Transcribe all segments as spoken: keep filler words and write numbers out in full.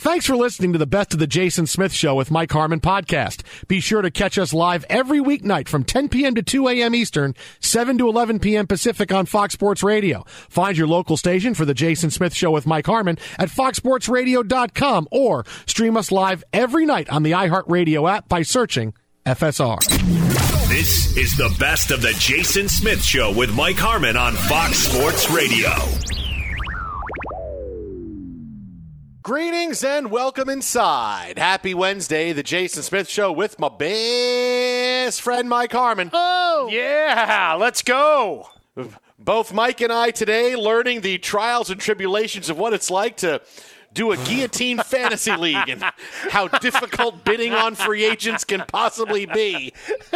Thanks for listening to the Best of the Jason Smith Show with Mike Harmon podcast. Be sure to catch us live every weeknight from ten p.m. to two a.m. Eastern, seven to eleven p.m. Pacific on Fox Sports Radio. Find your local station for the Jason Smith Show with Mike Harmon at fox sports radio dot com or stream us live every night on the iHeartRadio app by searching F S R. This is the Best of the Jason Smith Show with Mike Harmon on Fox Sports Radio. Greetings and welcome inside. Happy Wednesday, the Jason Smith Show with my best friend Mike Harmon. Oh, yeah, let's go. Both Mike and I today learning the trials and tribulations of what it's like to do a guillotine fantasy league and how difficult bidding on free agents can possibly be.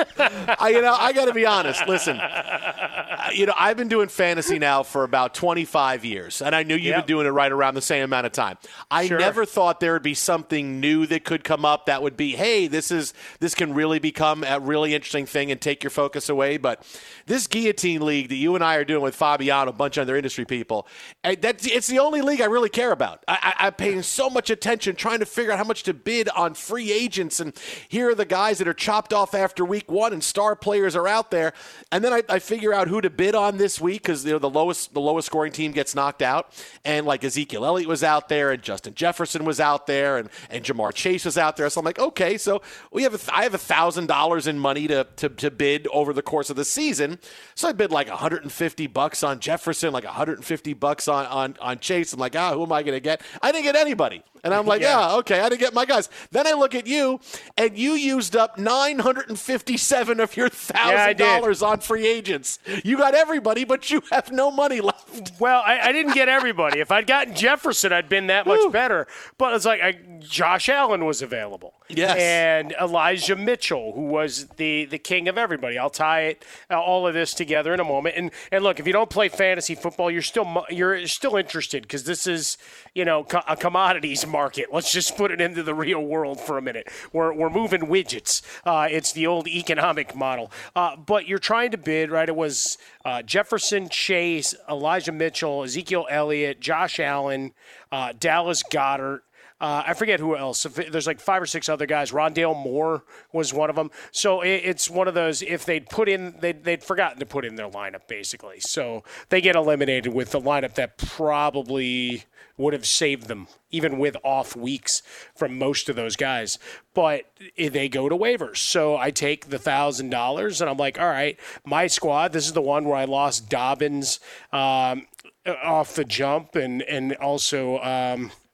I, you know, I got to be honest. Listen, you know, I've been doing fantasy now for about twenty-five years, and I knew you've yep. been doing it right around the same amount of time. I sure. never thought there would be something new that could come up that would be, hey, this is this can really become a really interesting thing and take your focus away. But this guillotine league that you and I are doing with Fabiano, a bunch of other industry people, that's, it's the only league I really care about. I, I I'm paying so much attention trying to figure out how much to bid on free agents, and here are the guys that are chopped off after week one and star players are out there. And then I, I figure out who to bid on this week because you know, the lowest the lowest scoring team gets knocked out. And like Ezekiel Elliott was out there and Justin Jefferson was out there and, and Jamar Chase was out there. So I'm like, okay, so we have a, I have one thousand dollars in money to, to, to bid over the course of the season. So I bid like one hundred fifty bucks on Jefferson, like one hundred fifty bucks on, on, on Chase. I'm like, ah, who am I going to get? I didn't get anybody. And I'm like, yeah. yeah, okay, I didn't get my guys. Then I look at you, and you used up nine hundred fifty-seven of your one thousand dollars yeah, on free agents. You got everybody, but you have no money left. Well, I, I didn't get everybody. If I'd gotten Jefferson, I'd been that much Woo. better. But it's like I, Josh Allen was available. Yes. And Elijah Mitchell, who was the, the king of everybody. I'll tie it uh, all of this together in a moment. And and look, if you don't play fantasy football, you're still you're still interested because this is, you know, co- a commodities market. Let's just put it into the real world for a minute. We're we're moving widgets. Uh, it's the old economic model. Uh, but you're trying to bid, right? It was uh, Jefferson, Chase, Elijah Mitchell, Ezekiel Elliott, Josh Allen, uh, Dallas Goedert. Uh, I forget who else. There's like five or six other guys. Rondale Moore was one of them. So it, it's one of those, if they'd put in, they'd, they'd forgotten to put in their lineup, basically. So they get eliminated with the lineup that probably would have saved them, even with off weeks from most of those guys. But they go to waivers. So I take the one thousand dollars, and I'm like, all right, my squad, this is the one where I lost Dobbins um, off the jump and, and also um, –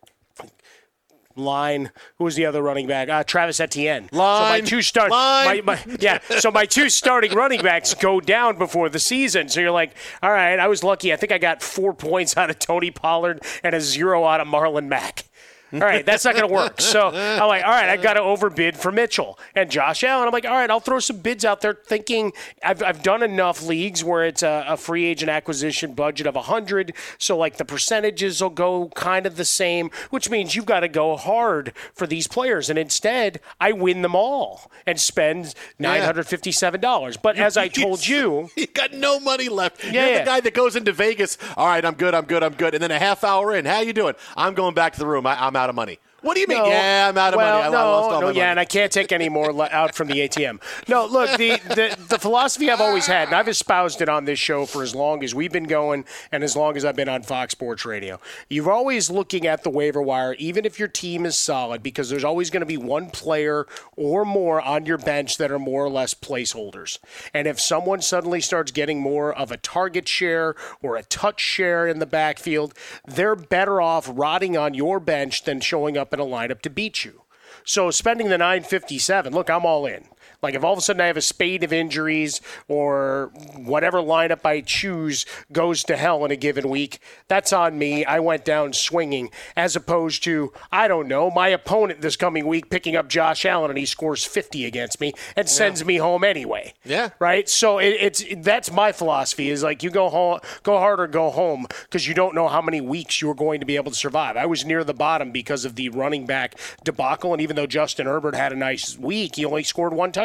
Line. Who was the other running back? Uh, Travis Etienne. Line. So my two start. Line. My, my, yeah. So my two starting running backs go down before the season. So you're like, all right, I was lucky. I think I got four points out of Tony Pollard and a zero out of Marlon Mack. All right, that's not going to work. So I'm like, all right, I got to overbid for Mitchell and Josh Allen. I'm like, all right, I'll throw some bids out there thinking I've, I've done enough leagues where it's a, a free agent acquisition budget of one hundred. So, like, the percentages will go kind of the same, which means you've got to go hard for these players. And instead, I win them all and spend nine hundred fifty-seven dollars. But as I told you. You got no money left. Yeah, You're yeah. the guy that goes into Vegas, all right, I'm good, I'm good, I'm good. And then a half hour in, how you doing? I'm going back to the room. I, I'm out of money. What do you mean? No, yeah, I'm out of well, money. I, no, I lost all no, my yeah, money. and I can't take any more le- out from the A T M. No, look, the, the the philosophy I've always had, and I've espoused it on this show for as long as we've been going and as long as I've been on Fox Sports Radio. You're always looking at the waiver wire, even if your team is solid, because there's always going to be one player or more on your bench that are more or less placeholders. And if someone suddenly starts getting more of a target share or a touch share in the backfield, they're better off rotting on your bench than showing up in a lineup to beat you. So spending the nine fifty-seven, look, I'm all in. Like if all of a sudden I have a spate of injuries or whatever lineup I choose goes to hell in a given week, that's on me. I went down swinging as opposed to, I don't know, my opponent this coming week picking up Josh Allen and he scores fifty against me and sends yeah. me home anyway. Yeah. Right? So it, it's that's my philosophy is like you go home, go hard or go home because you don't know how many weeks you're going to be able to survive. I was near the bottom because of the running back debacle, and even though Justin Herbert had a nice week, he only scored one touchdown.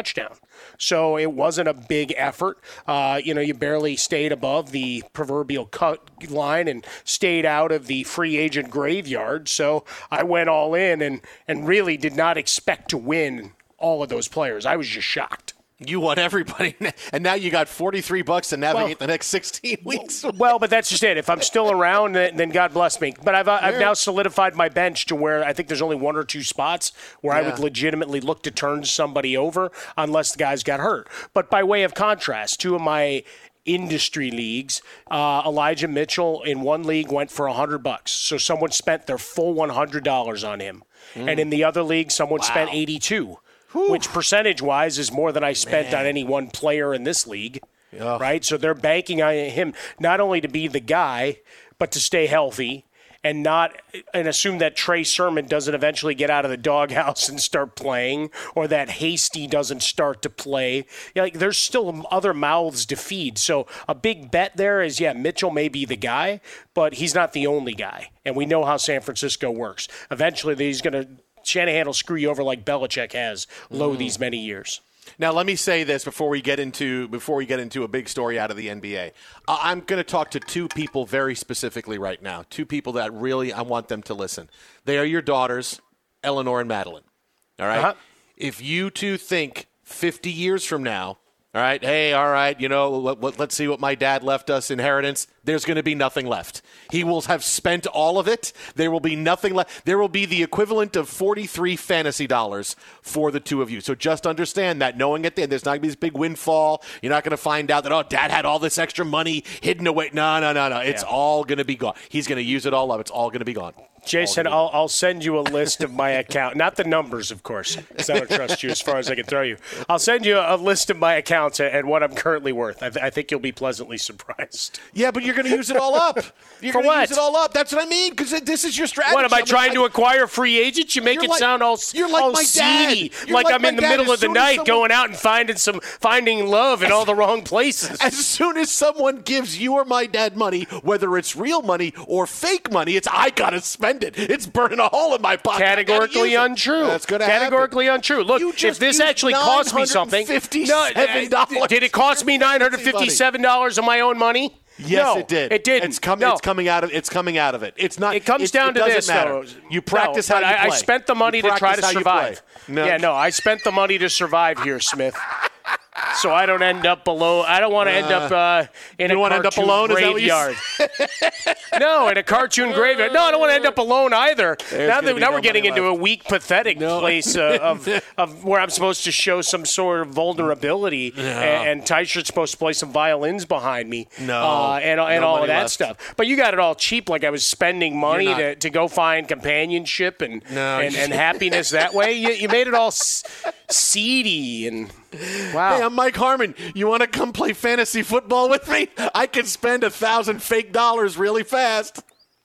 touchdown. So it wasn't a big effort. Uh, you know, you barely stayed above the proverbial cut line and stayed out of the free agent graveyard. So I went all in and, and really did not expect to win all of those players. I was just shocked. You won everybody, and now you got forty-three bucks to navigate well, the next sixteen weeks. Well, but that's just it. If I'm still around, then God bless me. But I've, I've now solidified my bench to where I think there's only one or two spots where yeah. I would legitimately look to turn somebody over unless the guys got hurt. But by way of contrast, two of my industry leagues, uh, Elijah Mitchell in one league went for one hundred bucks. So someone spent their full one hundred dollars on him. Mm. And in the other league, someone wow. spent eighty-two. Whew. Which percentage-wise is more than I spent Man. on any one player in this league, Ugh. right? So they're banking on him not only to be the guy, but to stay healthy and not and assume that Trey Sermon doesn't eventually get out of the doghouse and start playing, or that Hasty doesn't start to play. Yeah, like there's still other mouths to feed. So a big bet there is, yeah, Mitchell may be the guy, but he's not the only guy. And we know how San Francisco works. Eventually, he's going to Shanahan will screw you over like Belichick has low mm. these many years. Now, let me say this before we get into before we get into a big story out of the N B A. Uh, I'm going to talk to two people very specifically right now. Two people that really I want them to listen. They are your daughters, Eleanor and Madeline. All right. Uh-huh. If you two think fifty years from now, all right, hey, all right, you know, let, let, let's see what my dad left us inheritance. There's going to be nothing left. He will have spent all of it. There will be nothing left. There will be the equivalent of forty-three fantasy dollars for the two of you. So just understand that, knowing at the end, there's not going to be this big windfall. You're not going to find out that, oh, dad had all this extra money hidden away. No, no, no, no. It's yeah. all going to be gone. He's going to use it all up. It's all going to be gone. Jason, I'll, I'll send you a list of my account. Not the numbers, of course, because I don't trust you as far as I can throw you. I'll send you a list of my accounts and what I'm currently worth. I, th- I think you'll be pleasantly surprised. Yeah, but you're going to use it all up. You're For what? Use it all up. That's what I mean, because this is your strategy. What, am I, I mean, trying I, to acquire free agents? You make you're it like, sound all, you're like all my seedy, dad. You're like, like I'm in the dad. middle As of the night someone, going out and finding some finding love in all the wrong places. As soon as someone gives you or my dad money, whether it's real money or fake money, it's I got to spend it. It's burning a hole in my pocket. Categorically untrue. That's going to Categorically happen. untrue. Look, if this actually cost me something, no, did it cost me nine hundred fifty-seven dollars of my own money? Yes, no, it did. It didn't. It's, com- no. it's coming out of. It's coming out of it. It's not. It comes it, down it to this, matter. though. You practice no, how you I, play. I spent the money you to try to survive. No. Yeah, no, I spent the money to survive here, Smith. So I don't end up below. I don't want to end up uh, in you a cartoon end up alone, graveyard. No, in a cartoon graveyard. No, I don't want to end up alone either. There's now that, now no we're getting into left. a weak, pathetic no. place uh, of of where I'm supposed to show some sort of vulnerability, no. and, and Tyshert's supposed to play some violins behind me, no, uh, and and no all of that left. stuff. But you got it all cheap, like I was spending money to, to go find companionship and no, and, and happiness that way. You, you made it all s- seedy and. Wow. Hey, I'm Mike Harmon. You want to come play fantasy football with me? I can spend a thousand fake dollars really fast.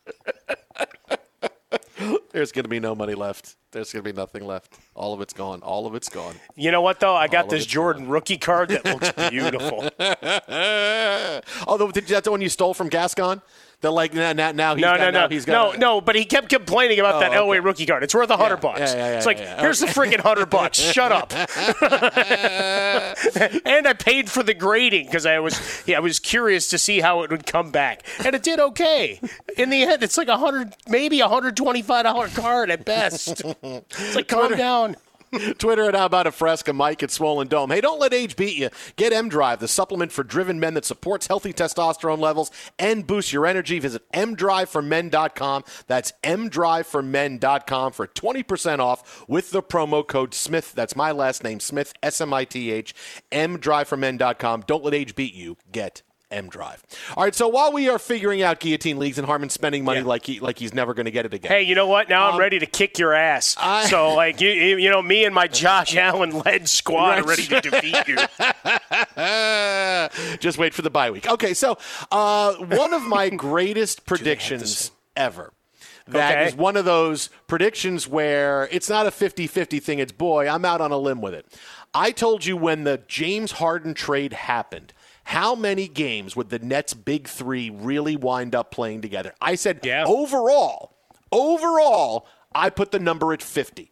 There's going to be no money left. There's going to be nothing left. All of it's gone. All of it's gone. You know what, though? I got All this Jordan gone. rookie card that looks beautiful. Although, did you, that's the one you stole from Gascon? They're like, now, now, now he's no, got, no, now no, he's got no, no. But he kept complaining about oh, that Elway okay. rookie card. It's worth a hundred yeah, bucks. Yeah, yeah, yeah, it's like, yeah, yeah. here's okay. the freaking hundred bucks. Shut up. And I paid for the grading because I was, yeah, I was curious to see how it would come back, and it did okay. In the end, it's like a hundred, maybe a hundred twenty-five dollar card at best. It's like, calm down. Twitter at How About a Fresca, Mike at Swollen Dome. Hey, don't let age beat you. Get M-Drive, the supplement for driven men that supports healthy testosterone levels and boosts your energy. Visit m drive for men dot com. That's m drive for men dot com for twenty percent off with the promo code Smith. That's my last name, Smith, S M I T H, m drive for men dot com. Don't let age beat you. Get M-Drive. All right, so while we are figuring out guillotine leagues and Harmon's spending money yeah. like he like he's never going to get it again. Hey, you know what? Now um, I'm ready to kick your ass. I, so, like, you, you know, me and my Josh Allen-led squad right. are ready to defeat you. Just wait for the bye week. Okay, so uh, one of my greatest predictions ever. That okay. is one of those predictions where it's not a fifty-fifty thing. It's, boy, I'm out on a limb with it. I told you when the James Harden trade happened, how many games would the Nets' big three really wind up playing together? I said, yeah. overall, overall, I put the number at fifty.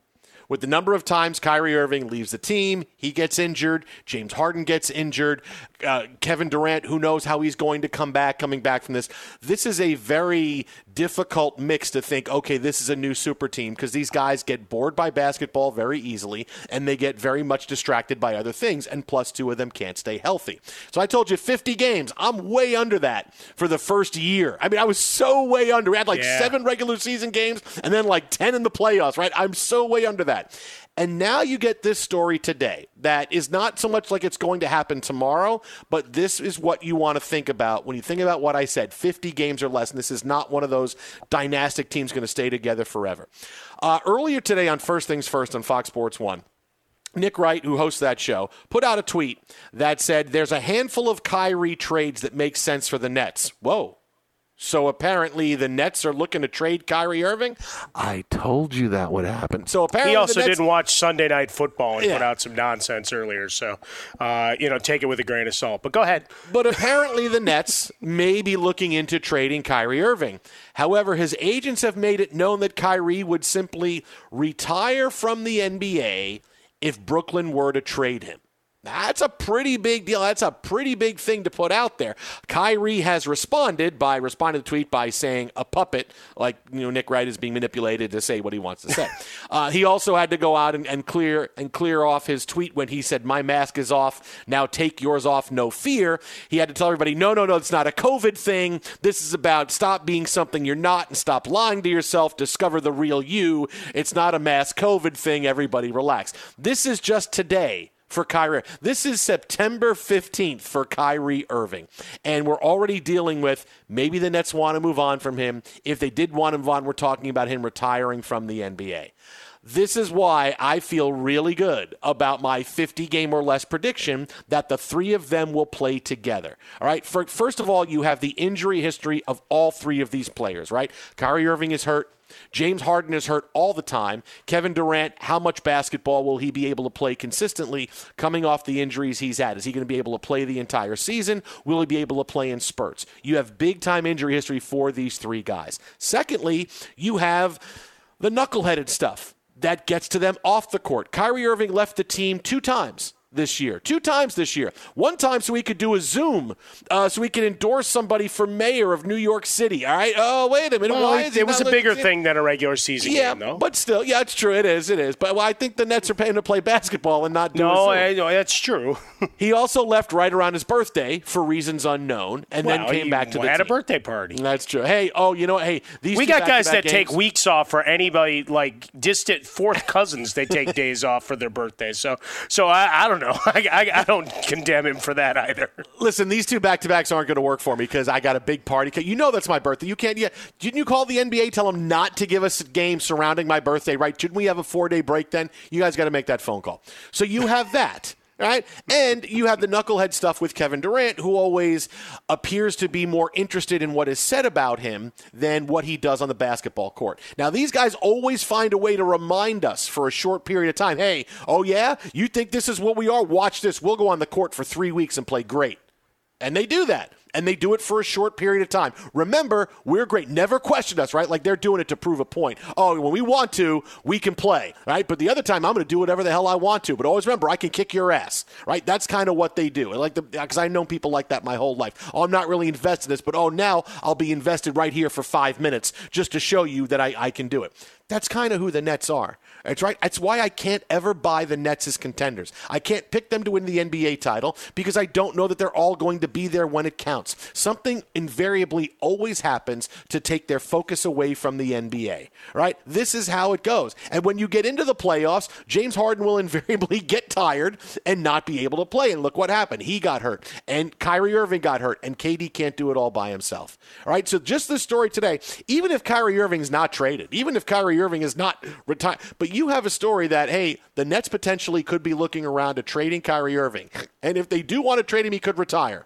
with the number of times Kyrie Irving leaves the team, he gets injured, James Harden gets injured, uh, Kevin Durant, who knows how he's going to come back, coming back from this. This is a very difficult mix to think, okay, this is a new super team, because these guys get bored by basketball very easily, and they get very much distracted by other things, and plus two of them can't stay healthy. So I told you fifty games. I'm way under that for the first year. I mean, I was so way under. We had like yeah. seven regular season games and then like ten in the playoffs, right? I'm so way under that. And now you get this story today that is not so much like it's going to happen tomorrow, but this is what you want to think about when you think about what I said, fifty games or less, and this is not one of those dynastic teams going to stay together forever. Uh, earlier today on First Things First on Fox Sports one, Nick Wright, who hosts that show, put out a tweet that said there's a handful of Kyrie trades that make sense for the Nets. Whoa. So apparently the Nets are looking to trade Kyrie Irving? I told you that would happen. So apparently he also the Nets- didn't watch Sunday Night Football and Yeah. put out some nonsense earlier. So, uh, you know, take it with a grain of salt. But go ahead. But apparently the Nets may be looking into trading Kyrie Irving. However, his agents have made it known that Kyrie would simply retire from the N B A if Brooklyn were to trade him. That's a pretty big deal. That's a pretty big thing to put out there. Kyrie has responded by responding to the tweet by saying a puppet, like, you know, Nick Wright is being manipulated to say what he wants to say. uh, he also had to go out and, and clear and clear off his tweet when he said, "My mask is off. Now take yours off. No fear." He had to tell everybody, no, no, no, it's not a COVID thing. This is about stop being something you're not and stop lying to yourself. Discover the real you. It's not a mass COVID thing. Everybody relax. This is just today. For Kyrie. This is September fifteenth for Kyrie Irving. And we're already dealing with maybe the Nets want to move on from him. If they did want to move on, we're talking about him retiring from the N B A. This is why I feel really good about my fifty-game or less prediction that the three of them will play together. All right. For, first of all, you have the injury history of all three of these players, right? Kyrie Irving is hurt. James Harden is hurt all the time. Kevin Durant, how much basketball will he be able to play consistently coming off the injuries he's had? Is he going to be able to play the entire season? Will he be able to play in spurts? You have big-time injury history for these three guys. Secondly, you have the knuckleheaded stuff that gets to them off the court. Kyrie Irving left the team two times this year. Two times this year. One time so he could do a Zoom, uh, so he could endorse somebody for mayor of New York City. All right? Oh, wait a minute. Well, Why is he it was a not bigger looking- thing than a regular season yeah, game, though. but still, yeah, it's true. It is, it is. But well, I think the Nets are paying to play basketball and not do no, a Zoom. I, no, that's true. He also left right around his birthday for reasons unknown, and well, then came he back to the had team. a birthday party. That's true. Hey, oh, you know what? Hey, these We two got guys that back-to-back take games- weeks off for anybody, like distant fourth cousins. They take days off for their birthday. So, so I, I don't know. I, I, I don't condemn him for that either. Listen, these two back-to-backs aren't going to work for me because I got a big party. You know that's my birthday. You can't yet. Didn't you call the N B A, tell them not to give us a game surrounding my birthday, right? Shouldn't we have a four-day break then? You guys got to make that phone call. So you have that. All right? And you have the knucklehead stuff with Kevin Durant, who always appears to be more interested in what is said about him than what he does on the basketball court. Now, these guys always find a way to remind us for a short period of time, hey, oh yeah, you think this is what we are? Watch this. We'll go on the court for three weeks and play great. And they do that. And they do it for a short period of time. Remember, we're great. Never question us, right? Like they're doing it to prove a point. Oh, when we want to, we can play, right? But the other time, I'm going to do whatever the hell I want to. But always remember, I can kick your ass, right? That's kind of what they do. I like the because I've known people like that my whole life. Oh, I'm not really invested in this, but oh, now I'll be invested right here for five minutes just to show you that I, I can do it. That's kind of who the Nets are. That's right. That's why I can't ever buy the Nets as contenders. I can't pick them to win the N B A title because I don't know that they're all going to be there when it counts. Something invariably always happens to take their focus away from the N B A. Right? This is how it goes. And when you get into the playoffs, James Harden will invariably get tired and not be able to play. And look what happened. He got hurt. And Kyrie Irving got hurt. And K D can't do it all by himself. All right? So just the story today, even if Kyrie Irving's not traded, even if Kyrie Irving is not retired, but you have a story that, hey, the Nets potentially could be looking around to trading Kyrie Irving. And if they do want to trade him, he could retire.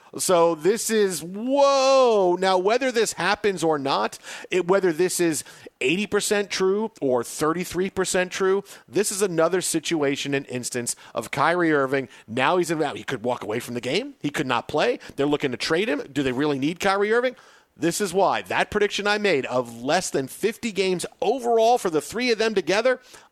So this is, whoa. Now, whether this happens or not, it, whether this is eighty percent true or thirty-three percent true, this is another situation and instance of Kyrie Irving. Now he's in, he could walk away from the game. He could not play. They're looking to trade him. Do they really need Kyrie Irving? This is why that prediction I made of less than fifty games overall for the three of them together,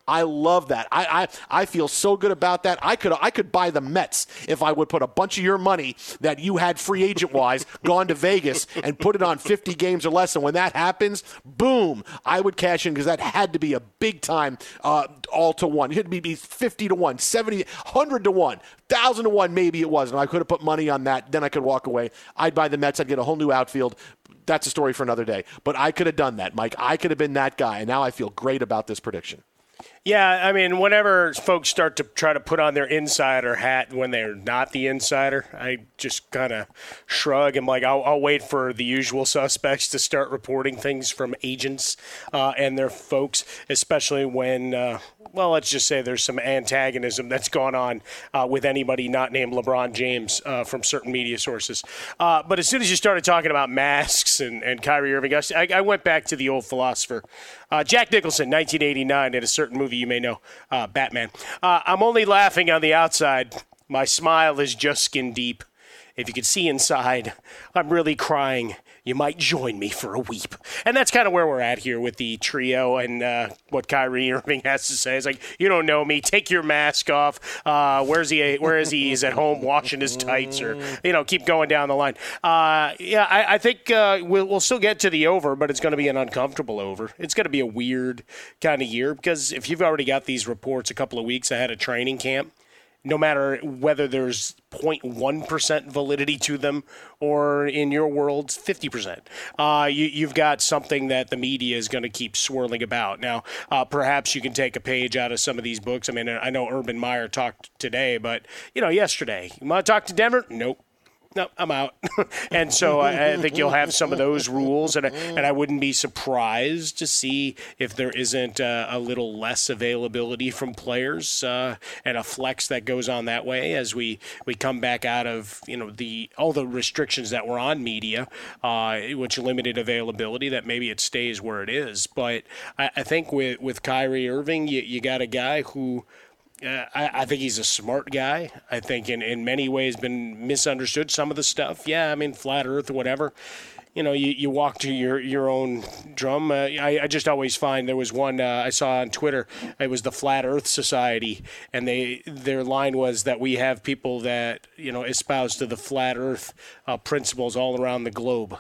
I love that. I, I I feel so good about that. I could I could buy the Mets if I would put a bunch of your money that you had free agent wise gone to Vegas and put it on fifty games or less. And when that happens, boom, I would cash in because that had to be a big time uh, all to one. It had to be fifty to one, seventy, one hundred to one, one thousand to one maybe it was. And I could have put money on that. Then I could walk away. I'd buy the Mets. I'd get a whole new outfield. That's a story for another day. But I could have done that, Mike. I could have been that guy. And now I feel great about this prediction. Yeah, I mean, whenever folks start to try to put on their insider hat when they're not the insider, I just kind of shrug. I'm like, I'll, I'll wait for the usual suspects to start reporting things from agents uh, and their folks, especially when, uh, well, let's just say there's some antagonism that's gone on uh, with anybody not named LeBron James uh, from certain media sources. Uh, but as soon as you started talking about masks and, and Kyrie Irving, I, I went back to the old philosopher. Uh, Jack Nicholson, nineteen eighty-nine, in a certain movie you may know, uh, Batman. Uh, I'm only laughing on the outside. My smile is just skin deep. If you could see inside, I'm really crying. You might join me for a weep. And that's kind of where we're at here with the trio and uh, what Kyrie Irving has to say. It's like, you don't know me. Take your mask off. Uh, where's he? Where is he? He's at home washing his tights, or, you know, keep going down the line. Uh, yeah, I, I think uh, we'll, we'll still get to the over, but it's going to be an uncomfortable over. It's going to be a weird kind of year because if you've already got these reports a couple of weeks ahead of training camp, no matter whether there's zero point one percent validity to them or in your world, fifty percent. Uh, you, you've got something that the media is going to keep swirling about. Now, uh, perhaps you can take a page out of some of these books. I mean, I know Urban Meyer talked today, but, you know, yesterday. You want to talk to Denver? Nope. No, I'm out. And so I, I think you'll have some of those rules, and, and I wouldn't be surprised to see if there isn't uh, a little less availability from players uh, and a flex that goes on that way as we, we come back out of, you know, the all the restrictions that were on media, uh, which limited availability, that maybe it stays where it is. But I, I think with, with Kyrie Irving, you, you got a guy who – Uh, I, I think he's a smart guy. I think in, in many ways been misunderstood some of the stuff. Yeah, I mean, flat earth or whatever. You know, you, you walk to your, your own drum. Uh, I, I just always find there was one uh, I saw on Twitter. It was the Flat Earth Society, and they their line was that we have people that, you know, espouse to the flat earth uh, principles all around the globe.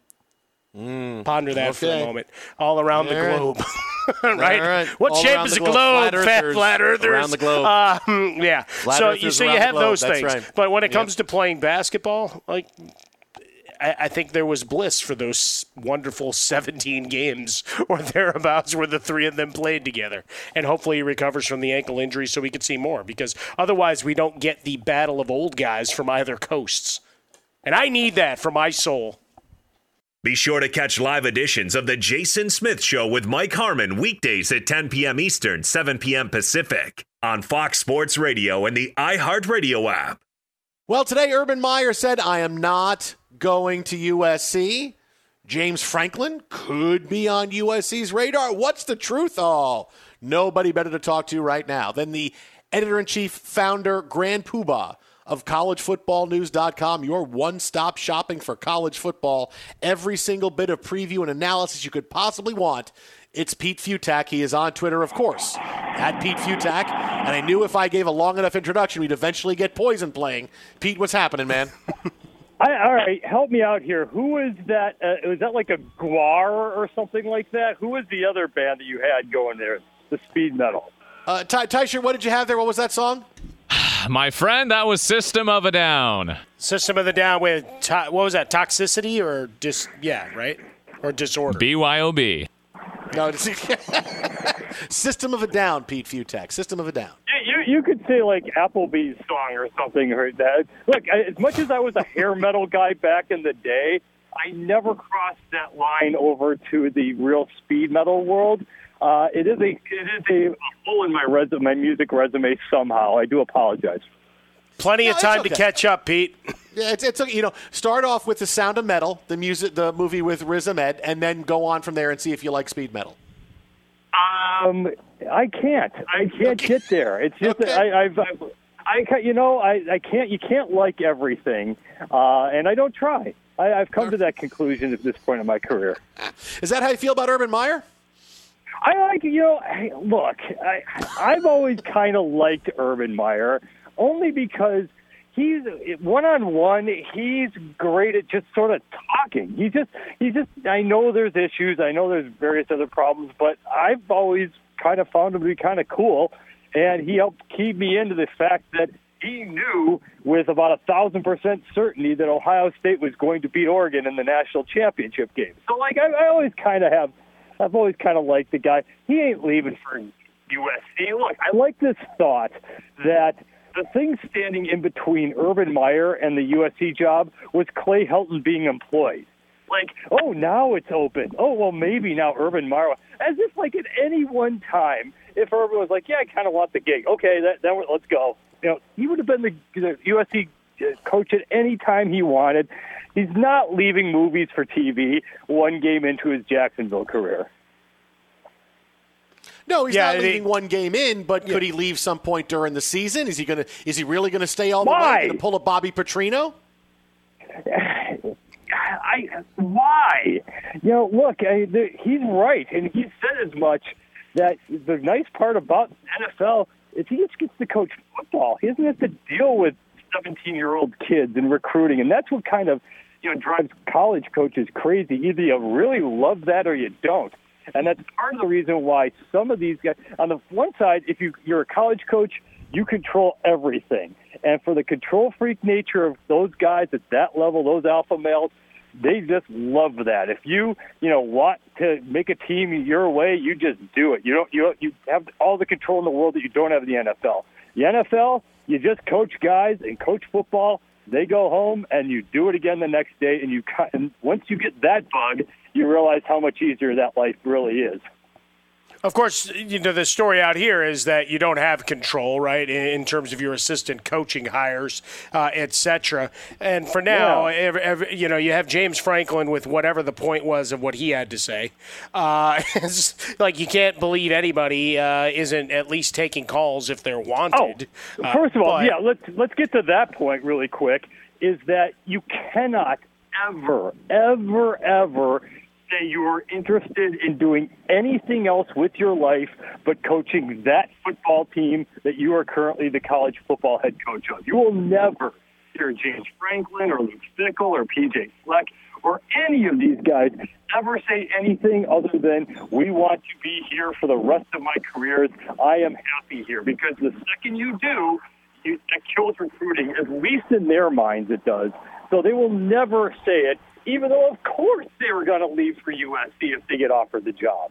Mm, Ponder that okay. for a moment. All around all the right. globe. right? right? What all shape is a globe? Flat earthers, fat flat earthers around the globe. Uh, yeah. Flat so you so you have those That's things. right. But when it yep. comes to playing basketball, like I, I think there was bliss for those wonderful seventeen games or thereabouts where the three of them played together. And hopefully he recovers from the ankle injury so we can see more, because otherwise we don't get the battle of old guys from either coasts. And I need that for my soul. Be sure to catch live editions of The Jason Smith Show with Mike Harmon weekdays at ten p.m. Eastern, seven p.m. Pacific on Fox Sports Radio and the iHeartRadio app. Well, today Urban Meyer said, I am not going to U S C. James Franklin could be on U S C's radar. What's the truth? Oh, nobody better to talk to right now than the editor-in-chief, founder, grand poobah of college football news dot com, your one-stop shopping for college football. Every single bit of preview and analysis you could possibly want. It's Pete Fiutak. He is on Twitter, of course, at Pete Fiutak. And I knew if I gave a long enough introduction, we'd eventually get Poison playing. Pete, what's happening, man? I, all right, help me out here. Who is that? Uh, was that like a Guar or something like that? Who was the other band that you had going there, the speed metal? Uh, Ty- Tysher, what did you have there? What was that song? My friend, that was System of a Down. System of the Down with, to- what was that, toxicity or dis? Yeah, right? Or disorder? B Y O B. No, System of a Down, Pete Fiutak. System of a Down. You, you, you could say like Applebee's song or something like that. Look, as much as I was a hair metal guy back in the day, I never crossed that line over to the real speed metal world. Uh, it is a it is a hole in my resume, my music resume somehow. I do apologize. Plenty no, of time okay. to catch up, Pete. Yeah, it's it's you know start off with The Sound of Metal, the music, the movie with Riz Ahmed, and then go on from there and see if you like speed metal. Um, I can't. I can't okay. get there. It's just okay. I, I've, I've I you know I, I can't. You can't like everything, uh, and I don't try. I, I've come to that conclusion at this point in my career. Is that how you feel about Urban Meyer? I like, you know, hey, look, I, I've always kind of liked Urban Meyer only because he's one-on-one, he's great at just sort of talking. He just, he just, I know there's issues, I know there's various other problems, but I've always kind of found him to be kind of cool, and he helped keep me into the fact that he knew with about a thousand percent certainty that Ohio State was going to beat Oregon in the national championship game. So, like, I, I always kind of have, I've always kind of liked the guy. He ain't leaving for U S C. Look, I like this thought that the thing standing in between Urban Meyer and the U S C job was Clay Helton being employed. Like, oh, now it's open. Oh, well, maybe now Urban Meyer. As if, like, at any one time, if Urban was like, yeah, I kind of want the gig. Okay, that, that let's go. You know, he would have been the, the U S C coach at any time he wanted. He's not leaving movies for T V one game into his Jacksonville career. No, he's Yeah, not they- leaving one game in, but could he leave some point during the season? Is he going to? Is he really going to stay all the Why? way? Going to pull a Bobby Petrino? I why? You know, look, I, the, he's right, and he said as much. That the nice part about N F L is he just gets to coach football. He doesn't have to deal with seventeen-year-old kids and recruiting, and that's what kind of you know drives college coaches crazy. Either you really love that or you don't. And that's part of the reason why some of these guys, on the one side, if you, you're a college coach, you control everything. And for the control freak nature of those guys at that level, those alpha males, they just love that. If you, you know, want to make a team your way, you just do it. You don't, you don't, you have all the control in the world that you don't have in the N F L. The N F L, you just coach guys and coach football. They go home and you do it again the next day. And you, and once you get that bug, you realize how much easier that life really is. Of course, you know, the story out here is that you don't have control, right, in, in terms of your assistant coaching hires, uh, et cetera. And for now, Yeah. every, every, you know, you have James Franklin with whatever the point was of what he had to say. Uh, it's like you can't believe anybody uh, isn't at least taking calls if they're wanted. Oh, first of all, Uh, but- yeah, let's let's get to that point really quick, is that you cannot ever, ever, ever say you're interested in doing anything else with your life but coaching that football team that you are currently the college football head coach of. You will never hear James Franklin or Luke Fickell or P J Fleck or any of these guys ever say anything other than, we want to be here for the rest of my careers. I am happy here. Because the second you do, you, that kills recruiting, at least in their minds it does. So they will never say it, even though, of course, they were going to leave for U S C if they get offered the job.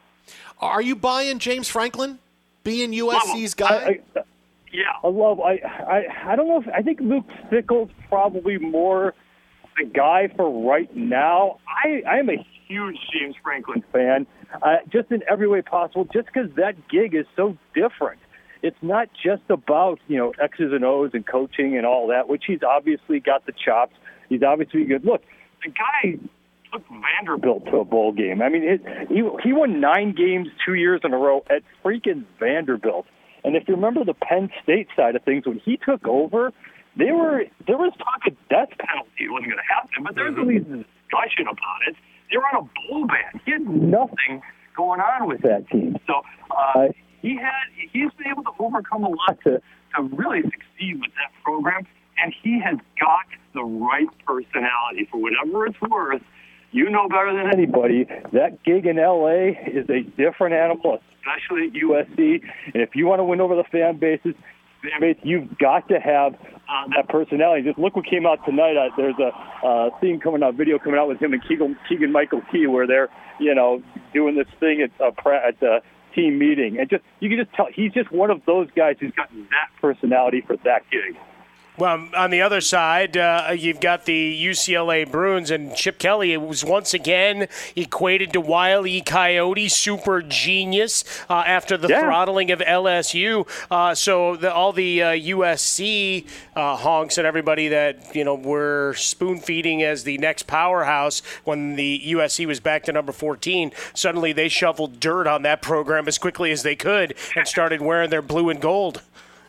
Are you buying James Franklin being U S C's guy? I, I, yeah, I love. I, I I don't know if I think Luke Fickell's probably more the guy for right now. I I am a huge James Franklin fan, uh, just in every way possible. Just because that gig is so different. It's not just about you know X's and O's and coaching and all that, which he's obviously got the chops. He's obviously good. Look, the guy took Vanderbilt to a bowl game. I mean, it, he he won nine games two years in a row at freaking Vanderbilt. And if you remember the Penn State side of things, when he took over, they were there was talk of death penalty. It wasn't going to happen, but there was at least discussion about it. They were on a bowl ban. He had nothing going on with that team. So uh, he had he's been able to overcome a lot to to really succeed with that program. And he has got the right personality. For whatever it's worth, you know better than anybody, that gig in L A is a different animal, especially at U S C. And if you want to win over the fan bases, fan base, you've got to have uh, that personality. Just look what came out tonight. Uh, there's a uh, scene coming out, video coming out with him and Keegan, Keegan Michael Key, where they're, you know, doing this thing at uh, at the team meeting. And just you can just tell he's just one of those guys who's got that personality for that gig. Well, on the other side, uh, you've got the U C L A Bruins, and Chip Kelly was once again equated to Wile E. Coyote, super genius, uh, after the yeah. throttling of L S U. Uh, so the, all the uh, U S C uh, honks and everybody that you know were spoon-feeding as the next powerhouse when the U S C was back to number fourteen, suddenly they shoveled dirt on that program as quickly as they could and started wearing their blue and gold.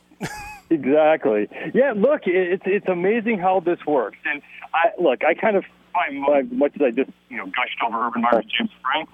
Exactly. Yeah, look, it's it's amazing how this works. And I look, I kind of find, much as I just you know gushed over Urban Meyer and James Franklin,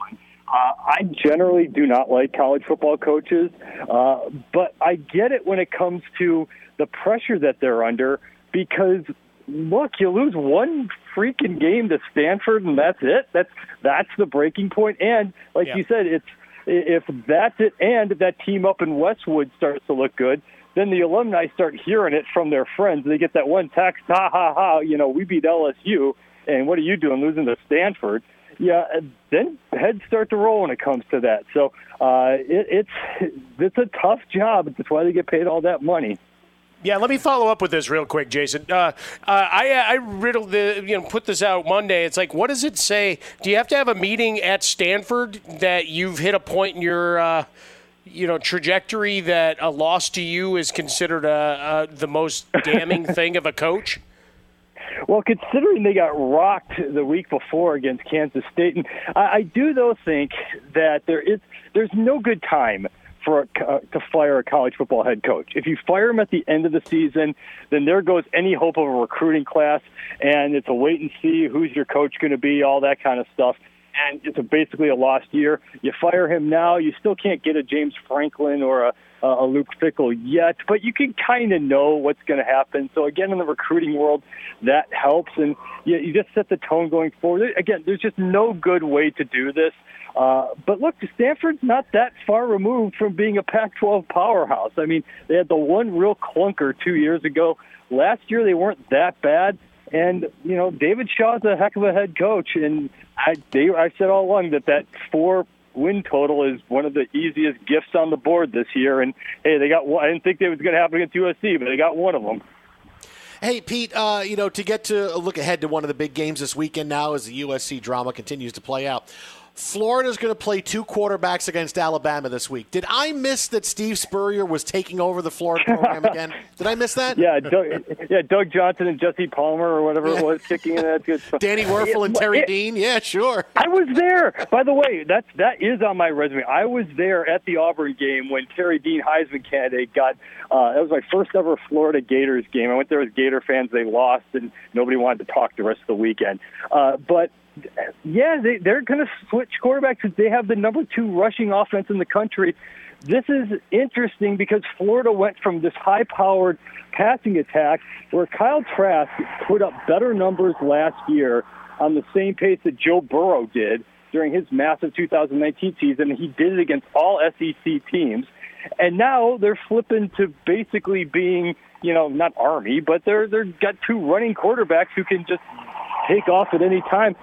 Uh, I generally do not like college football coaches, uh, but I get it when it comes to the pressure that they're under because, look, you lose one freaking game to Stanford and that's it. That's that's the breaking point. And like yeah. you said, it's if that's it and if that team up in Westwood starts to look good, then the alumni start hearing it from their friends. They get that one text, ha, ha, ha, you know, we beat L S U, and what are you doing losing to Stanford? Yeah, then heads start to roll when it comes to that. So uh, it, it's it's a tough job. That's why they get paid all that money. Yeah, let me follow up with this real quick, Jason. Uh, uh, I I riddled the you know put this out Monday. It's like, what does it say? Do you have to have a meeting at Stanford that you've hit a point in your uh, you know trajectory that a loss to you is considered a, a, the most damning thing of a coach? Well, considering they got rocked the week before against Kansas State, and I, I do though think that there is there's no good time for a, uh, to fire a college football head coach. If you fire him at the end of the season, then there goes any hope of a recruiting class, and it's a wait and see who's your coach going to be, all that kind of stuff. And it's a, basically a lost year. You fire him now, you still can't get a James Franklin or a, a Luke Fickell yet, but you can kind of know what's going to happen. So again, in the recruiting world, that helps, and you, you just set the tone going forward. Again, there's just no good way to do this. Uh, but look, Stanford's not that far removed from being a Pac twelve powerhouse. I mean, they had the one real clunker two years ago. Last year, they weren't that bad. And, you know, David Shaw's a heck of a head coach. And I, they, I said all along that that four-win total is one of the easiest gifts on the board this year. And, hey, they got one. I didn't think it was going to happen against U S C, but they got one of them. Hey, Pete, uh, you know, to get to look ahead to one of the big games this weekend now as the U S C drama continues to play out. Florida's going to play two quarterbacks against Alabama this week. Did I miss that Steve Spurrier was taking over the Florida program again? Did I miss that? Yeah, Doug, yeah, Doug Johnson and Jesse Palmer or whatever it was kicking in that good stuff. Danny Werfel and Terry it, Dean. Yeah, sure. I was there. By the way, that's that is on my resume. I was there at the Auburn game when Terry Dean, Heisman candidate, got. Uh, that was my first ever Florida Gators game. I went there with Gator fans. They lost, and nobody wanted to talk the rest of the weekend. Uh, but. Yeah, they, they're going to switch quarterbacks because they have the number two rushing offense in the country. This is interesting because Florida went from this high-powered passing attack where Kyle Trask put up better numbers last year on the same pace that Joe Burrow did during his massive two thousand nineteen season. He did it against all S E C teams. And now they're flipping to basically being, you know, not Army, but they're they've got two running quarterbacks who can just take off at any time.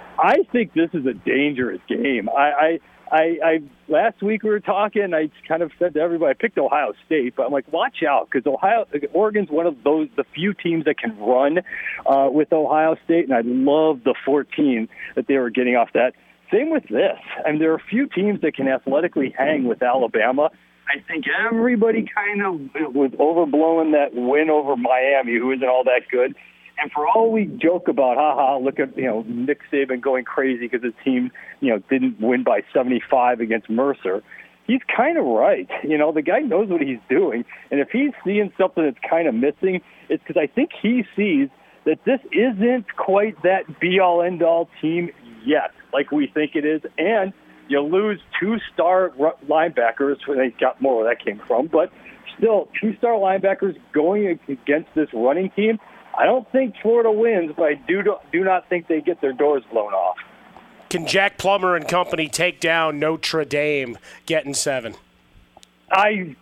I think this is a dangerous game. I, I, I, I last week we were talking. I kind of said to everybody, I picked Ohio State, but I'm like, watch out because Ohio, Oregon's one of those the few teams that can run uh, with Ohio State, and I love the fourteen that they were getting off that. Same with this. I mean, there are a few teams that can athletically hang with Alabama. I think everybody kind of was overblowing that win over Miami, who isn't all that good. And for all we joke about, haha, look at, you know, Nick Saban going crazy because his team, you know, didn't win by seventy-five against Mercer, he's kind of right. You know, the guy knows what he's doing. And if he's seeing something that's kind of missing, it's because I think he sees that this isn't quite that be-all, end-all team yet, like we think it is. And you lose two star linebackers. They got more where that came from. But still, two star linebackers going against this running team. I don't think Florida wins, but I do do not think they get their doors blown off. Can Jack Plummer and company take down Notre Dame getting seven? I,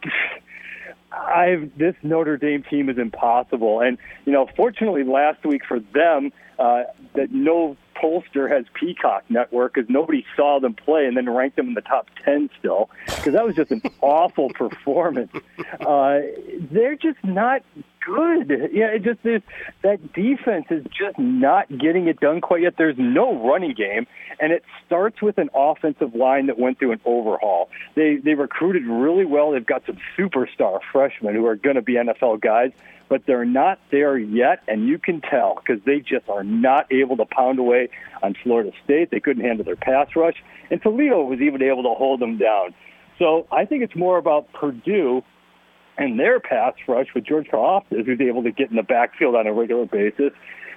I this Notre Dame team is impossible, and you know, fortunately, last week for them, uh, that no pollster has Peacock Network because nobody saw them play and then ranked them in the top ten still because that was just an awful performance. Uh, they're just not good. Yeah, it just is, that defense is just not getting it done quite yet. There's no running game, and it starts with an offensive line that went through an overhaul. They they recruited really well. They've got some superstar freshmen who are going to be N F L guys, but they're not there yet, and you can tell because they just are not able to pound away on Florida State. They couldn't handle their pass rush, and Toledo was even able to hold them down. So I think it's more about Purdue and their pass rush with George Karlaftis, who's able to get in the backfield on a regular basis.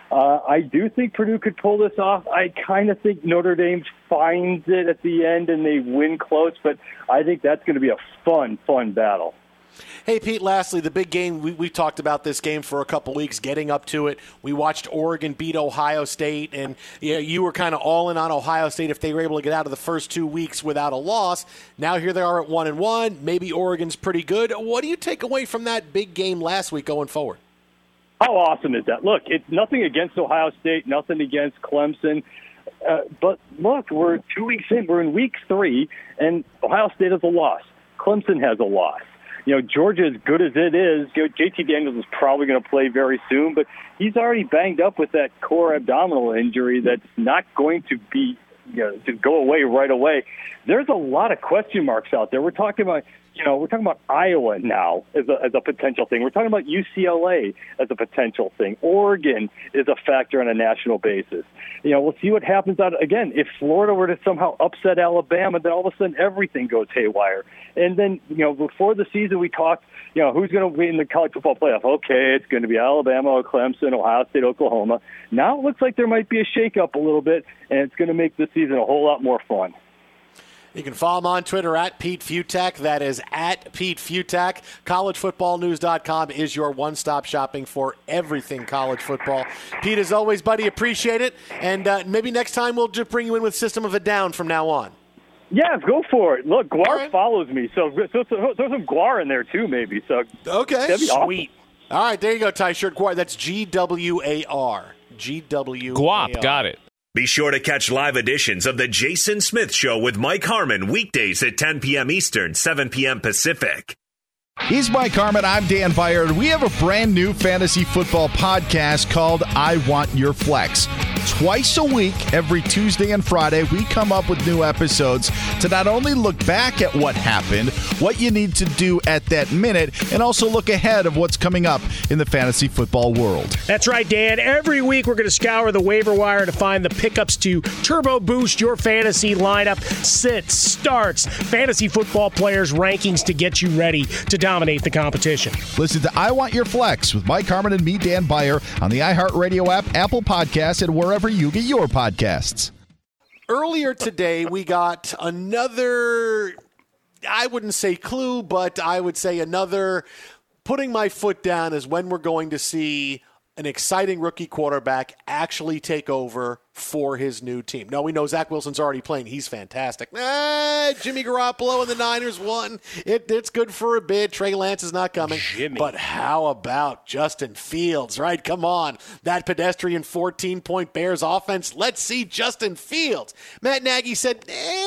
Uh, I do think Purdue could pull this off. I kind of think Notre Dame finds it at the end and they win close, but I think that's going to be a fun, fun battle. Hey, Pete, lastly, the big game, we, we talked about this game for a couple weeks, getting up to it. We watched Oregon beat Ohio State, and you know, you were kind of all in on Ohio State if they were able to get out of the first two weeks without a loss. Now here they are at one and one. Maybe Oregon's pretty good. What do you take away from that big game last week going forward? How awesome is that? Look, it's nothing against Ohio State, nothing against Clemson. Uh, but look, we're two weeks in. We're in week three, and Ohio State has a loss. Clemson has a loss. You know, Georgia, as good as it is, J T Daniels is probably going to play very soon, but he's already banged up with that core abdominal injury that's not going to be, you know, to go away right away. There's a lot of question marks out there. We're talking about, you know, we're talking about Iowa now as a, as a potential thing. We're talking about U C L A as a potential thing. Oregon is a factor on a national basis. You know, we'll see what happens out. Again, if Florida were to somehow upset Alabama, then all of a sudden everything goes haywire. And then, you know, before the season we talked, you know, who's going to win the college football playoff? Okay, it's going to be Alabama or Clemson, Ohio State, Oklahoma. Now it looks like there might be a shakeup a little bit, and it's going to make this season a whole lot more fun. You can follow him on Twitter at Pete Futak. That is at Pete Futak. college football news dot com is your one-stop shopping for everything college football. Pete, as always, buddy, appreciate it. And uh, maybe next time we'll just bring you in with System of a Down from now on. Yeah, go for it. Look, Guar right. follows me, so throw so, so some Guar in there too, maybe. So okay, that'd be sweet. Awesome. All right, there you go, Ty Shirt Guar. That's G W A R. G W A R. Guap, got it. Be sure to catch live editions of The Jason Smith Show with Mike Harmon weekdays at ten p.m. Eastern, seven p.m. Pacific. He's Mike Harmon. I'm Dan Beyer. We have a brand new fantasy football podcast called I Want Your Flex. Twice a week, every Tuesday and Friday, we come up with new episodes to not only look back at what happened, what you need to do at that minute, and also look ahead of what's coming up in the fantasy football world. That's right, Dan. Every week we're going to scour the waiver wire to find the pickups to turbo boost your fantasy lineup, sits, starts, fantasy football players' rankings to get you ready to dominate the competition. Listen to I Want Your Flex with Mike Harmon and me, Dan Beyer, on the iHeartRadio app, Apple Podcasts, and wherever you get your podcasts. Earlier today, we got another, I wouldn't say clue, but I would say another putting my foot down as when we're going to see an exciting rookie quarterback actually take over for his new team. Now, we know Zach Wilson's already playing. He's fantastic. Ah, Jimmy Garoppolo and the Niners won. It, it's good for a bit. Trey Lance is not coming. Jimmy. But how about Justin Fields, right? Come on. That pedestrian fourteen-point Bears offense. Let's see Justin Fields. Matt Nagy said,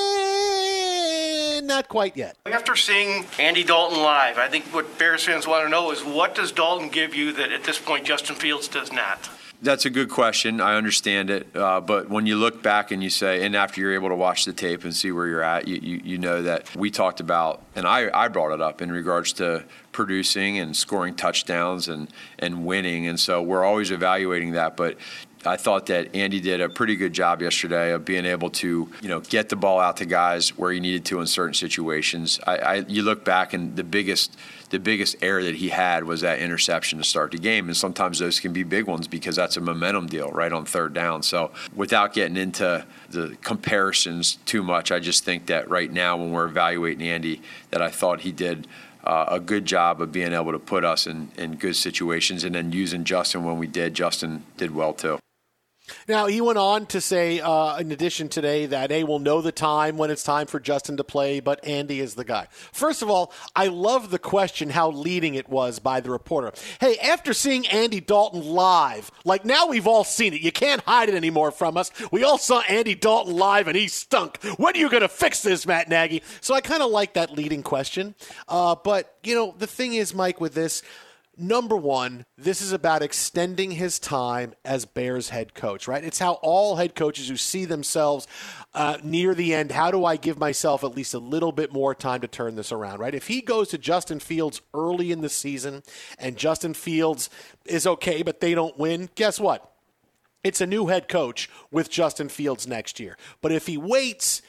eh, not quite yet. After seeing Andy Dalton live, I think what Bears fans want to know is what does Dalton give you that at this point Justin Fields does not? That's a good question. I understand it. Uh, but when you look back and you say, and after you're able to watch the tape and see where you're at, you, you, you know that we talked about, and I, I brought it up in regards to producing and scoring touchdowns and, and winning. And so we're always evaluating that. But I thought that Andy did a pretty good job yesterday of being able to, you know, get the ball out to guys where he needed to in certain situations. I, I you look back and the biggest the biggest error that he had was that interception to start the game. And sometimes those can be big ones because that's a momentum deal right on third down. So without getting into the comparisons too much, I just think that right now when we're evaluating Andy, that I thought he did Uh, a good job of being able to put us in, in good situations, and then using Justin when we did. Justin did well too. Now, he went on to say, uh, in addition today, that, hey, we'll know the time when it's time for Justin to play, but Andy is the guy. First of all, I love the question, how leading it was by the reporter. Hey, after seeing Andy Dalton live, like now we've all seen it. You can't hide it anymore from us. We all saw Andy Dalton live, and he stunk. When are you going to fix this, Matt Nagy? So I kind of like that leading question. Uh, but, you know, the thing is, Mike, with this, number one, this is about extending his time as Bears head coach, right? It's how all head coaches who see themselves uh, near the end, how do I give myself at least a little bit more time to turn this around, right? If he goes to Justin Fields early in the season and Justin Fields is okay, but they don't win, guess what? It's a new head coach with Justin Fields next year. But if he waits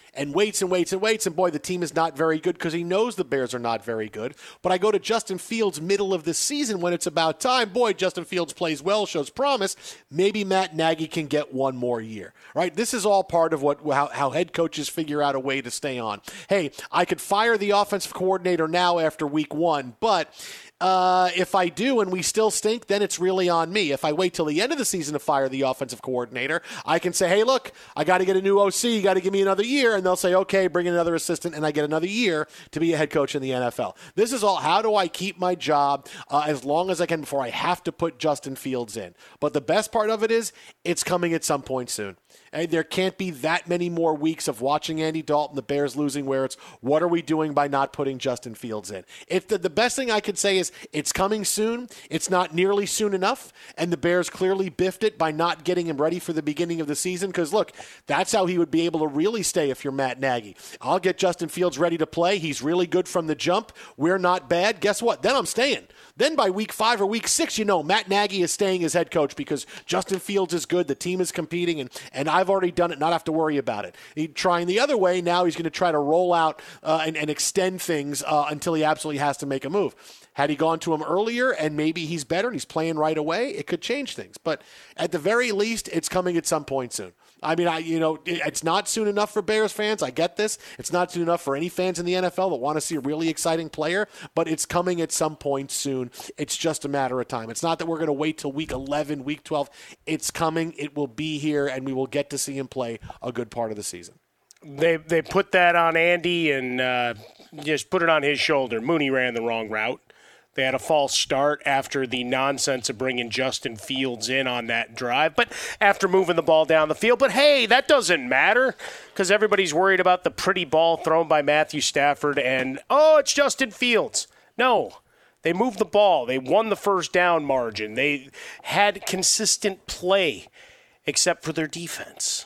and waits and waits and waits, and boy, the team is not very good because he knows the Bears are not very good. But I go to Justin Fields middle of the season when it's about time. Boy, Justin Fields plays well, shows promise. Maybe Matt Nagy can get one more year, right? This is all part of what how, how head coaches figure out a way to stay on. Hey, I could fire the offensive coordinator now after week one, but Uh, if I do and we still stink, then it's really on me. If I wait till the end of the season to fire the offensive coordinator, I can say, hey, look, I got to get a new O C. You got to give me another year. And they'll say, okay, bring in another assistant, and I get another year to be a head coach in the N F L. This is all, how do I keep my job uh, as long as I can before I have to put Justin Fields in? But the best part of it is it's coming at some point soon. And there can't be that many more weeks of watching Andy Dalton, the Bears losing, where it's, what are we doing by not putting Justin Fields in? If the, the best thing I could say is it's coming soon, it's not nearly soon enough, and the Bears clearly biffed it by not getting him ready for the beginning of the season, because, look, that's how he would be able to really stay if you're Matt Nagy. I'll get Justin Fields ready to play. He's really good from the jump. We're not bad. Guess what? Then I'm staying. Then by week five or week six, you know, Matt Nagy is staying as head coach because Justin Fields is good, the team is competing, and, and I've already done it, not have to worry about it. He trying the other way, now he's going to try to roll out uh, and, and extend things uh, until he absolutely has to make a move. Had he gone to him earlier and maybe he's better and he's playing right away, it could change things. But at the very least, it's coming at some point soon. I mean, I you know, it's not soon enough for Bears fans. I get this. It's not soon enough for any fans in the N F L that want to see a really exciting player, but it's coming at some point soon. It's just a matter of time. It's not that we're going to wait till week eleven, week twelve. It's coming. It will be here, and we will get to see him play a good part of the season. They they put that on Andy and uh, just put it on his shoulder. Mooney ran the wrong route. They had a false start after the nonsense of bringing Justin Fields in on that drive, but after moving the ball down the field. But, hey, that doesn't matter because everybody's worried about the pretty ball thrown by Matthew Stafford and, oh, it's Justin Fields. No, they moved the ball. They won the first down margin. They had consistent play except for their defense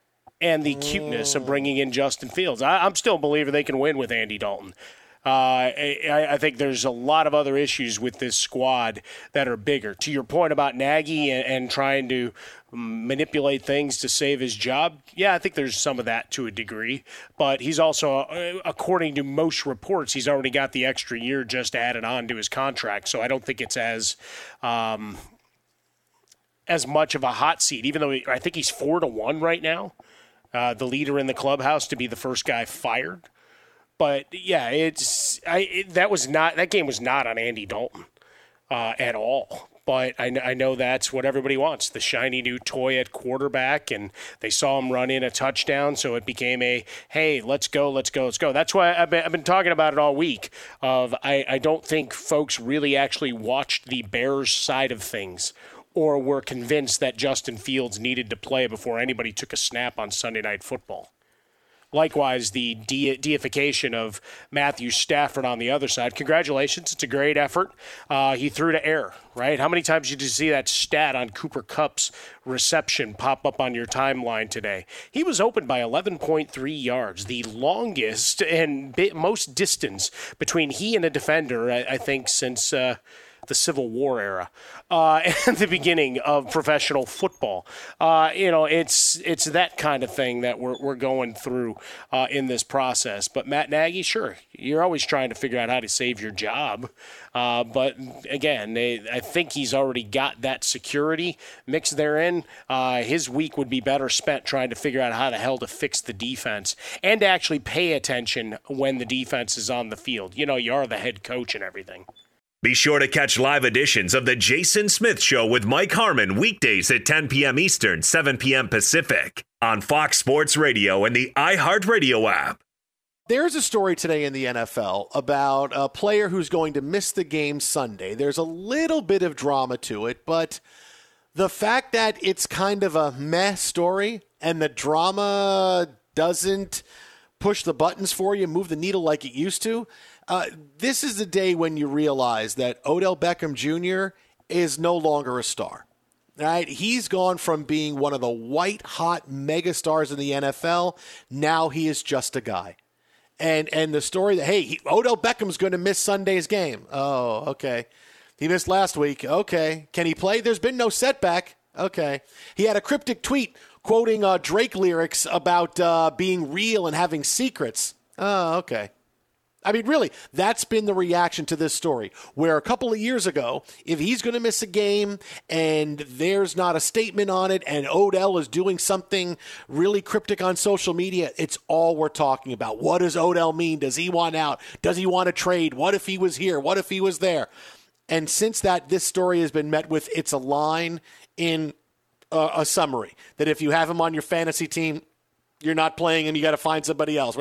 and the cuteness of bringing in Justin Fields. I, I'm still a believer they can win with Andy Dalton. Uh, I, I think there's a lot of other issues with this squad that are bigger. To your point about Nagy and, and trying to manipulate things to save his job, yeah, I think there's some of that to a degree. But he's also, uh, according to most reports, he's already got the extra year just added on to his contract. So I don't think it's as um, as much of a hot seat, even though he, I think he's four to one right now, uh, the leader in the clubhouse to be the first guy fired. But yeah, it's I it, that was not that game was not on Andy Dalton uh, at all. But I, I know that's what everybody wants, the shiny new toy at quarterback, and they saw him run in a touchdown, so it became a, hey, let's go, let's go, let's go. That's why I've been, I've been talking about it all week of I, I don't think folks really actually watched the Bears side of things or were convinced that Justin Fields needed to play before anybody took a snap on Sunday Night Football. Likewise, the de- deification of Matthew Stafford on the other side. Congratulations. It's a great effort. Uh, he threw to air, right? How many times did you see that stat on Cooper Kupp's reception pop up on your timeline today? He was open by eleven point three yards, the longest and bi- most distance between he and a defender, I, I think, since uh, the Civil War era, uh, and the beginning of professional football. Uh, you know, it's it's that kind of thing that we're we're going through uh, in this process. But Matt Nagy, sure, you're always trying to figure out how to save your job. Uh, but again, they, I think he's already got that security mixed therein. Uh, his week would be better spent trying to figure out how the hell to fix the defense and to actually pay attention when the defense is on the field. You know, you are the head coach and everything. Be sure to catch live editions of The Jason Smith Show with Mike Harmon weekdays at ten p.m. Eastern, seven p.m. Pacific on Fox Sports Radio and the iHeartRadio app. There's a story today in the N F L about a player who's going to miss the game Sunday. There's a little bit of drama to it, but the fact that it's kind of a meh story and the drama doesn't push the buttons for you, move the needle like it used to, Uh, this is the day when you realize that Odell Beckham Junior is no longer a star. Right? He's gone from being one of the white-hot megastars in the N F L. Now he is just a guy. And and the story that, hey, he, Odell Beckham's going to miss Sunday's game. Oh, okay. He missed last week. Okay. Can he play? There's been no setback. Okay. He had a cryptic tweet quoting uh, Drake lyrics about uh, being real and having secrets. Oh, okay. I mean, really, that's been the reaction to this story, where a couple of years ago, if he's going to miss a game and there's not a statement on it and Odell is doing something really cryptic on social media, it's all we're talking about. What does Odell mean? Does he want out? Does he want to trade? What if he was here? What if he was there? And since that, this story has been met with, it's a line in a, a summary, that if you have him on your fantasy team, you're not playing him, you got to find somebody else.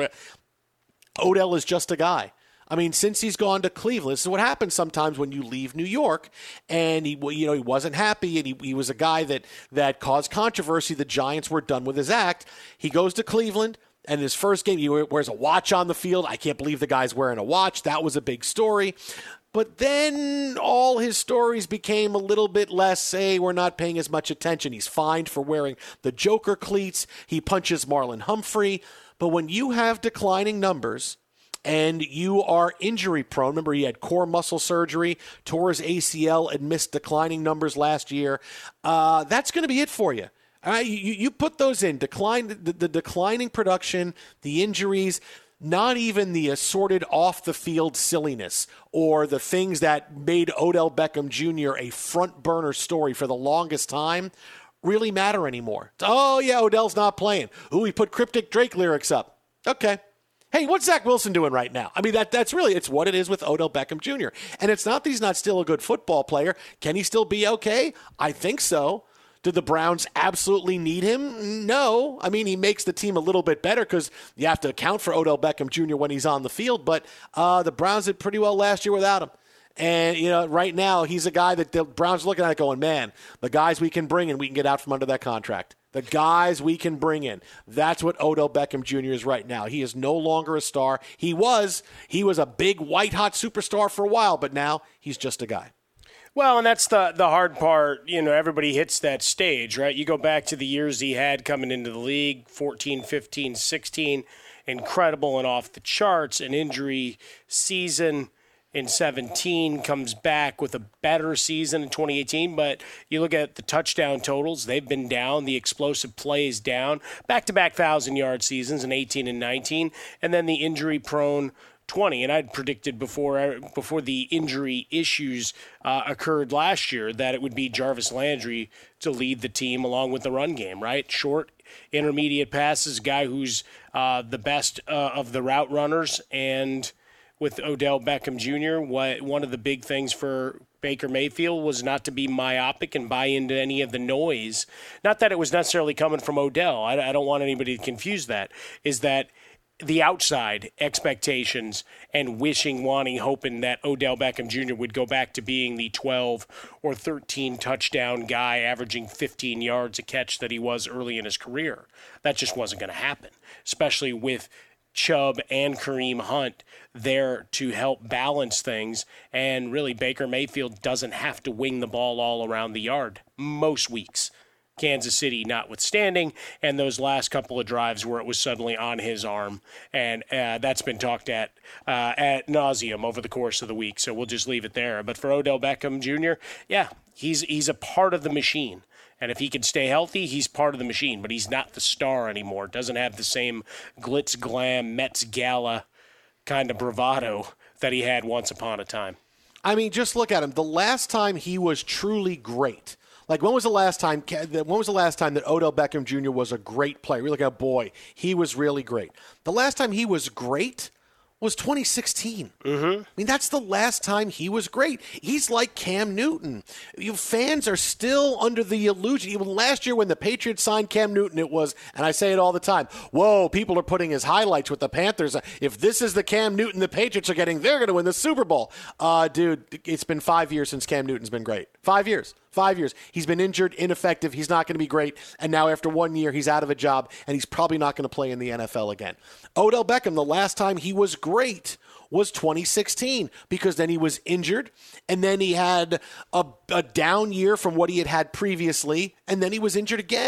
Odell is just a guy. I mean, since he's gone to Cleveland, this is what happens sometimes when you leave New York, and he, you know, he wasn't happy, and he, he was a guy that that caused controversy. The Giants were done with his act. He goes to Cleveland, and his first game, he wears a watch on the field. I can't believe the guy's wearing a watch. That was a big story. But then all his stories became a little bit less, hey, we're not paying as much attention. He's fined for wearing the Joker cleats. He punches Marlon Humphrey. But when you have declining numbers and you are injury prone, remember he had core muscle surgery, tore his A C L, and missed declining numbers last year, uh, that's going to be it for you. All right, you, you put those in, decline the, the declining production, the injuries, not even the assorted off-the-field silliness or the things that made Odell Beckham Junior a front-burner story for the longest time really matter anymore. Oh, yeah, Odell's not playing. Ooh, he put cryptic Drake lyrics up. Okay. Hey, what's Zach Wilson doing right now? I mean, that that's really, it's what it is with Odell Beckham Junior And it's not that he's not still a good football player. Can he still be okay? I think so. Did the Browns absolutely need him? No. I mean, he makes the team a little bit better because you have to account for Odell Beckham Junior when he's on the field. But uh, the Browns did pretty well last year without him. And, you know, right now he's a guy that the Browns are looking at going, man, the guys we can bring in, we can get out from under that contract. The guys we can bring in. That's what Odell Beckham Junior is right now. He is no longer a star. He was. He was a big, white-hot superstar for a while, but now he's just a guy. Well, and that's the the hard part. You know, everybody hits that stage, right? You go back to the years he had coming into the league, fourteen, fifteen, sixteen, incredible and off the charts, an injury season in seventeen, comes back with a better season in twenty eighteen, but you look at the touchdown totals, they've been down, the explosive plays down, back-to-back one thousand-yard seasons in eighteen and nineteen, and then the injury-prone twenty. And I'd predicted before before the injury issues uh, occurred last year that it would be Jarvis Landry to lead the team along with the run game, right? Short, intermediate passes, guy who's uh, the best uh, of the route runners. And with Odell Beckham Junior, what, one of the big things for Baker Mayfield was not to be myopic and buy into any of the noise. Not that it was necessarily coming from Odell. I, I don't want anybody to confuse that. Is that the outside expectations and wishing, wanting, hoping that Odell Beckham Junior would go back to being the twelve or thirteen touchdown guy averaging fifteen yards a catch that he was early in his career. That just wasn't going to happen, especially with Chubb and Kareem Hunt there to help balance things. And really, Baker Mayfield doesn't have to wing the ball all around the yard most weeks. Kansas City notwithstanding, and those last couple of drives where it was suddenly on his arm, and uh, that's been talked at uh, at nauseum over the course of the week, so we'll just leave it there. But for Odell Beckham Junior, yeah, he's he's a part of the machine, and if he can stay healthy, he's part of the machine, but he's not the star anymore, doesn't have the same glitz, glam, Mets Gala kind of bravado that he had once upon a time. I mean, just look at him. The last time he was truly great, like, when was the last time when was the last time that Odell Beckham Junior was a great player? We look at, boy, he was really great. The last time he was great was twenty sixteen. Mm-hmm. I mean, that's the last time he was great. He's like Cam Newton. You fans are still under the illusion. Even last year when the Patriots signed Cam Newton, it was, and I say it all the time, whoa, people are putting his highlights with the Panthers. If this is the Cam Newton the Patriots are getting, they're going to win the Super Bowl. Uh, dude, it's been five years since Cam Newton's been great. Five years. Five years. He's been injured, ineffective. He's not going to be great. And now after one year, he's out of a job, and he's probably not going to play in the N F L again. Odell Beckham, the last time he was great was twenty sixteen, because then he was injured, and then he had a, a down year from what he had had previously, and then he was injured again.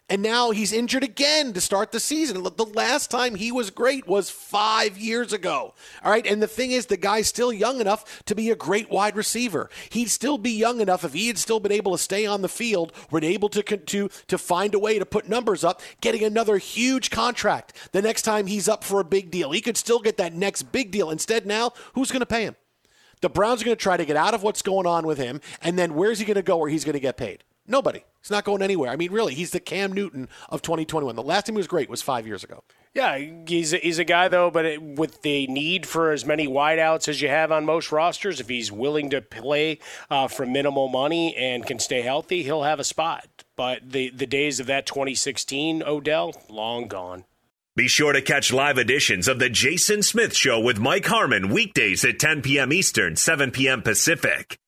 And now he's injured again to start the season. The last time he was great was five years ago. All right. And the thing is, the guy's still young enough to be a great wide receiver. He'd still be young enough if he had still been able to stay on the field, been able to, to, to find a way to put numbers up, getting another huge contract the next time he's up for a big deal. He could still get that next big deal. Instead, now, who's going to pay him? The Browns are going to try to get out of what's going on with him. And then where's he going to go where he's going to get paid? Nobody. He's not going anywhere. I mean, really, he's the Cam Newton of twenty twenty-one. The last time he was great was five years ago. Yeah, he's a, he's a guy, though, but it, with the need for as many wideouts as you have on most rosters, if he's willing to play uh, for minimal money and can stay healthy, he'll have a spot. But the, the days of that twenty sixteen Odell, long gone. Be sure to catch live editions of The Jason Smith Show with Mike Harmon weekdays at ten p.m. Eastern, seven p.m. Pacific